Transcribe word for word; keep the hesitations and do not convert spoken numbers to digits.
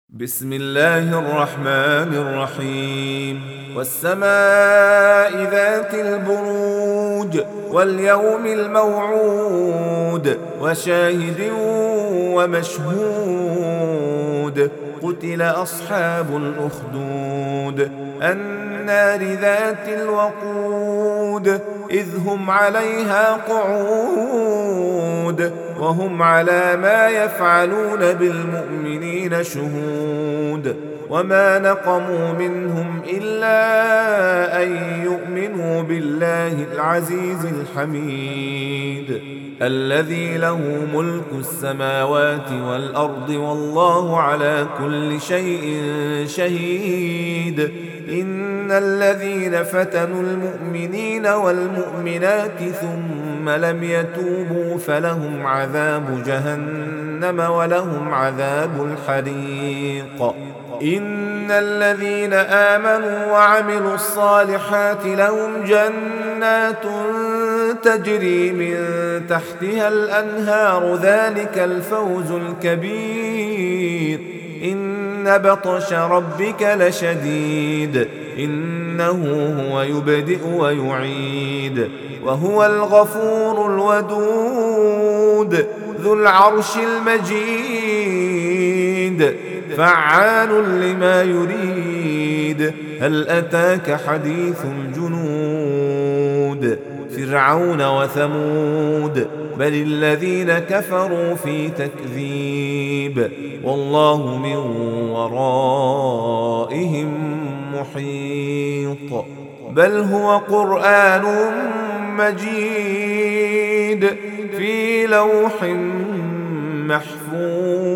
بسم الله الرحمن الرحيم والسماء ذات البروج واليوم الموعود وشاهد ومشهود قتل أصحاب الأخدود النار ذات الوقود إذ هم عليها قعود وهم على ما يفعلون بالمؤمنين شهود وما نقموا منهم إلا أن يؤمنوا بالله العزيز الحميد الذي له ملك السماوات والأرض والله على كل شيء شهيد إن الذين فتنوا المؤمنين والمؤمنات ثم لم يتوبوا فلهم عذاب جهنم ولهم عذاب الحريق إن الذين آمنوا وعملوا الصالحات لهم جنات تجري من تحتها الأنهار ذلك الفوز الكبير إن بطش ربك لشديد إنه هو يبدئ ويعيد وهو الغفور الودود ذو العرش المجيد فعال لما يريد هل أتاك حديث الجنود فرعون وثمود بل الذين كفروا في تكذيب والله من ورائهم محيط بل هو قرآن مجيد في لوح محفوظ